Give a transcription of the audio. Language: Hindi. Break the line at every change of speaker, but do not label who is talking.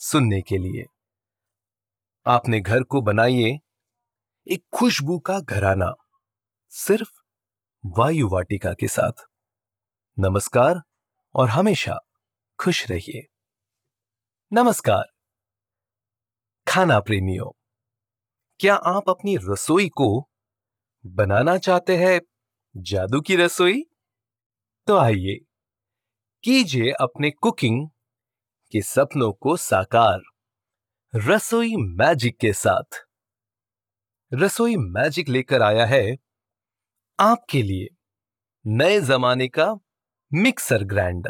सुनने के लिए। आपने घर को बनाइए एक खुशबू का घराना, सिर्फ वायु वाटिका के साथ। नमस्कार और हमेशा खुश रहिए। नमस्कार खाना प्रेमियों, क्या आप अपनी रसोई को बनाना चाहते हैं जादू की रसोई? तो आइए, कीजिए अपने कुकिंग के सपनों को साकार रसोई मैजिक के साथ। रसोई मैजिक लेकर आया है आपके लिए नए जमाने का मिक्सर ग्राइंडर।